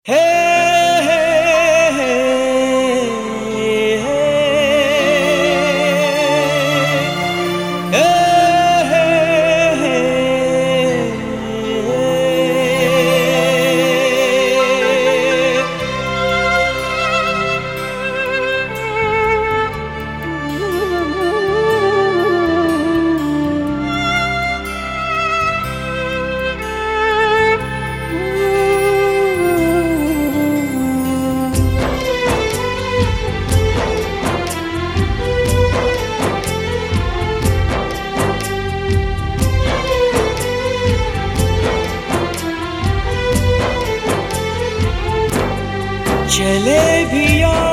हे हे हे चले भी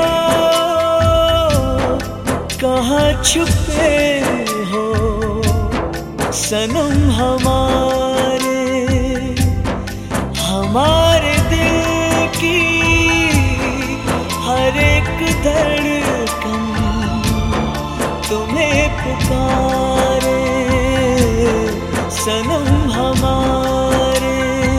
कहाँ छुपे हो सनम हमारे दिल की हर एक धड़कन तुम्हें पुकारे सनम हमारे।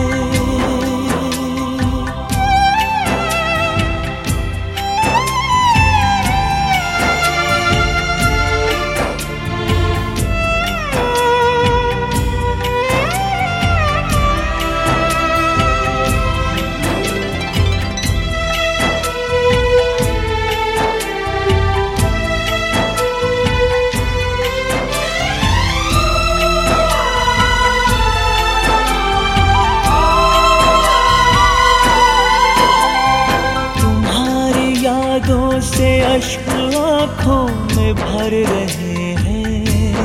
से अश्क आँखों में भर रहे हैं,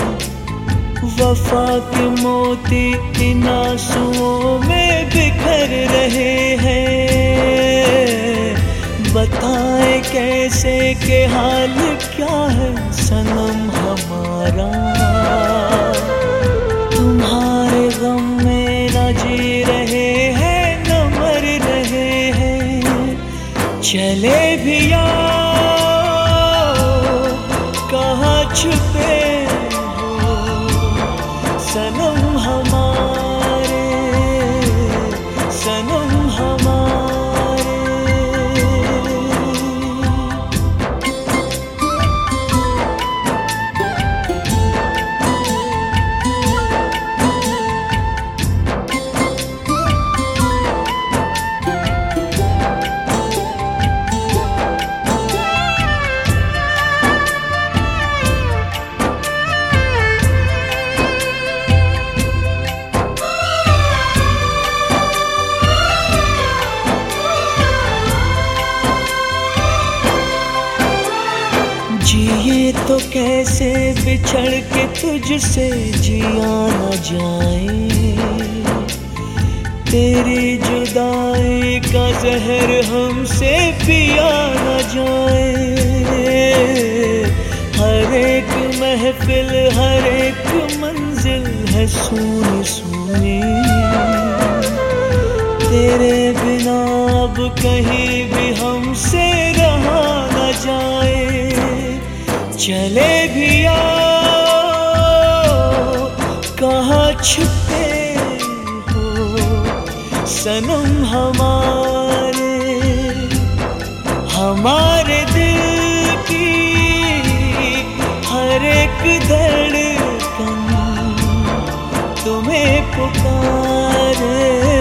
वफा के मोती इन आंसुओं में बिखर रहे हैं। बताएं कैसे के हाल क्या है सनम हमारा, तुम्हारे गम में न जी रहे हैं न मर रहे हैं। चले भी कहाँ छुपे हो सनम हमारे, सनम हमारे। जिए तो कैसे बिछड़ के तुझसे जिया न जाए, तेरी जुदाई का जहर हमसे पिया न जाए। हर एक महफिल हर एक मंजिल है सूनी सूनी, तेरे बिना अब कहीं भी हमसे रहा न जाए। चले भी कहाँ छुपे हो सनम हमारे दिल की हर एक धड़कन तुम्हें पुकारे।